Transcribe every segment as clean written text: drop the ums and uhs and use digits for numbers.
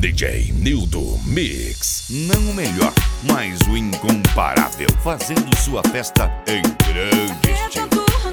DJ Nildo Mix. Não o melhor, mas o incomparável, fazendo sua festa em grande estilo.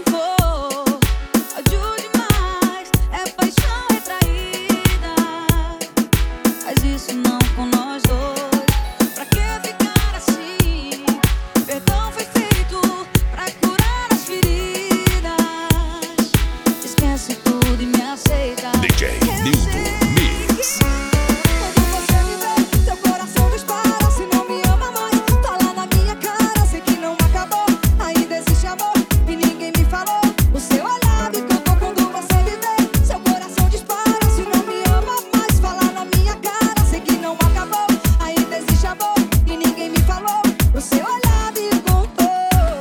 DJ Nildo Mix. Quando você me vê, seu coração dispara. Se não me ama mais, fala na minha cara. Sei que não acabou, ainda existe amor e ninguém me falou. O seu olhar me contou quando você me vê. Seu coração dispara. Se não me ama mais, fala na minha cara. Sei que não acabou, ainda existe amor e ninguém me falou. O seu olhar me contou.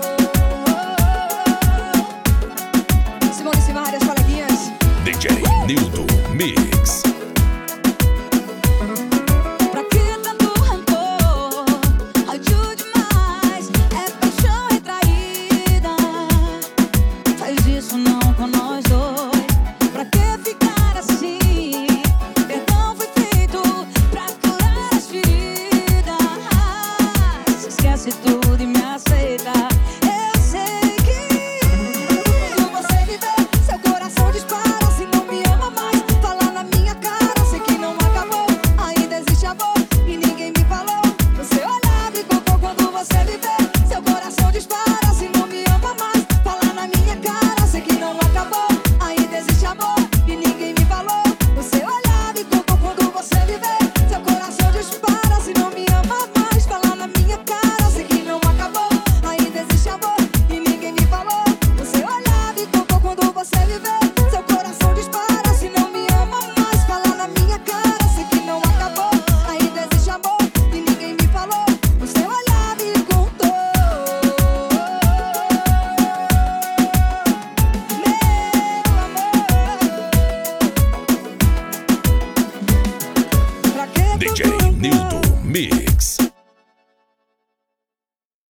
Simone Simaria, as coleguinhas. DJ Nildo Mix. Pra que tanto rancor? Ódio demais, é paixão retraída. Faz isso não com nós dois. Pra que ficar assim? Perdão foi feito pra curar as feridas. Esquece tudo e me aceita. Eu sei que quando você me vê, seu coração dispara. Se não me ama mais, fala na minha cara. Sei que não acabou, ainda existe amor e ninguém me falou. O seu olhar me contou quando você me vê. Seu coração dispara. Se não me ama mais, fala na minha cara. Sei que não acabou, ainda existe amor e ninguém me falou. O seu olhar me contou quando você me vê. Seu coração dispara. Se não me ama mais, fala na minha cara. Sei que não acabou, ainda existe amor e ninguém me falou. O seu olhar me contou quando você me vê. Seu coração dispara. Se não me ama mais, fala na minha cara. Sei que não acabou, ainda existe amor e ninguém me falou. O seu olhar me contou. Meu amor, pra que DJ tanto rancor? Nildo Mix.